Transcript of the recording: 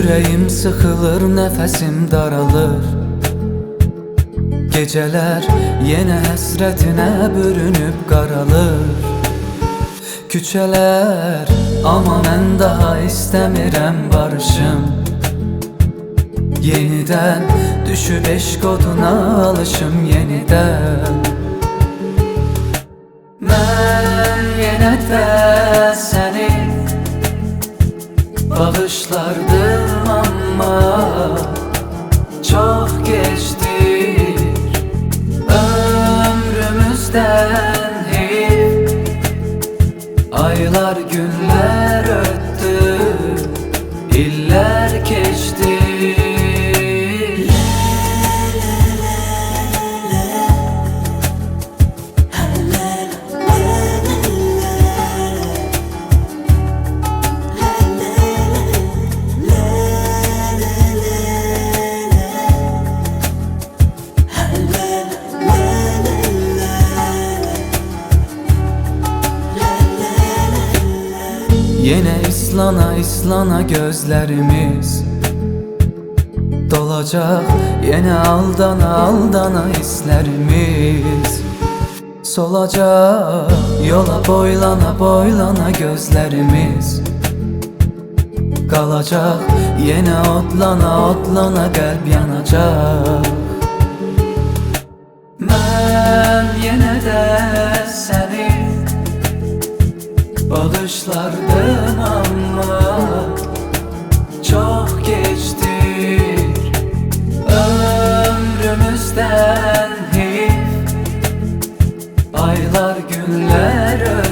Yüreğim sıkılır, nefesim daralır. Geceler yine həsrətinə bürünüb qaralır. Küçələr, amma mən daha istəmirəm barışım. Yenidən düşüb eşq oduna alışım yenidən. Mən yenə də səni bağışlardım, amma çox geçtir ömrümüzdən hep. Aylar günler öttü, iller geçti. Yine islana islana gözlerimiz dolacak, yine aldana aldana hislerimiz solacak. Yola boylana boylana gözlerimiz kalacak, yine otlana otlana kalp yanacak. Ben yine de seni bağışlardım, ama çok geçtir ömrümüzden hep. Aylar günler